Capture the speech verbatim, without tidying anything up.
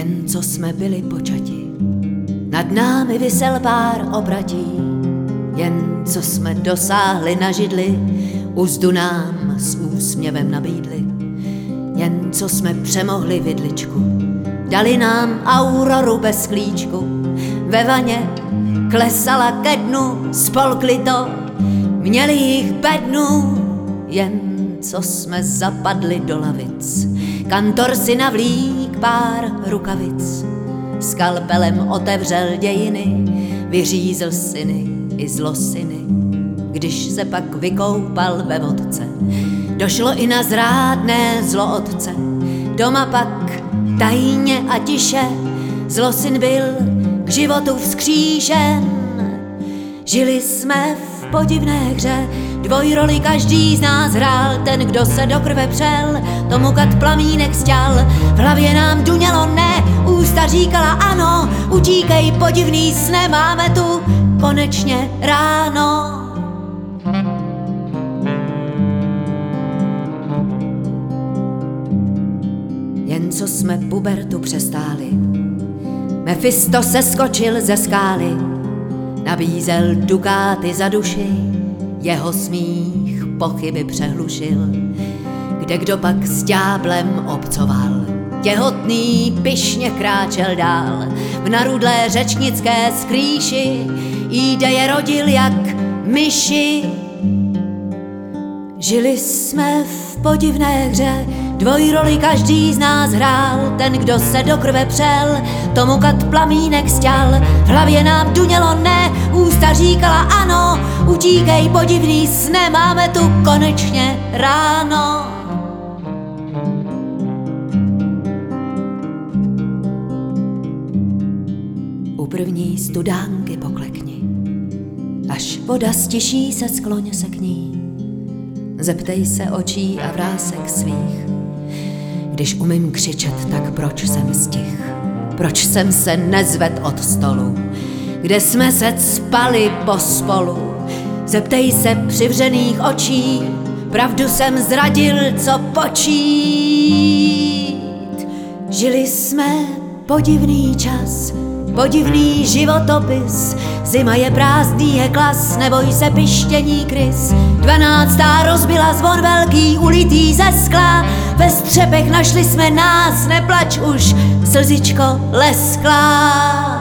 Jen co jsme byli počati, nad námi visel pár obratí. Jen co jsme dosáhli na židli, uzdu nám s úsměvem nabídli. Jen co jsme přemohli vidličku, dali nám auroru bez klíčku. Ve vaně klesala ke dnu, spolkli to, měli jich bednu. Jen co jsme zapadli do lavic, kantor si navlík pár rukavic. Skalpelem otevřel dějiny, vyřízl syny i zlosyny. Když se pak vykoupal ve vodce, došlo i na zrádné zlo otce. Doma pak tajně a tiše zlosyn byl k životu vzkřížen. Žili jsme v podivné hře, dvojroli každý z nás hrál. Ten, kdo se do krve přel, tomu kat plamínek sťal. V hlavě nám dunělo ne, ústa říkala ano. Utíkej podivný sne, máme tu konečně ráno. Jen co jsme pubertu přestáli, Mefisto se skočil ze skály, nabízel dukáty za duši, jeho smích pochyby přehlušil. Kde kdo pak s ďáblem obcoval, těhotný pyšně kráčel dál. V narudlé řečnické skrýši ideje rodil jak myši. Žili jsme v podivné hře, dvojroli každý z nás hrál. Ten, kdo se do krve přel, tomu kat plamínek sťal. V hlavě nám dunělo ne, ústa říkala ano. Utíkej podivný sne, máme tu konečně ráno. U první studánky poklekni, až voda stiší se, skloň se k ní. Zeptej se očí a vrásek svých. Když umím křičet, tak proč jsem stih? Proč jsem se nezvedl od stolu, kde jsme se cpali pospolu? Zeptej se přivřených očí, pravdu jsem zradil, co počít. Žili jsme podivný čas, podivný životopis. Zima je prázdný, je klas, neboj se pištění krys. Dvanáctá rozbila zvon velký, ulitý ze skla. Ve střepech našli jsme nás, neplač už, slzičko lesklá.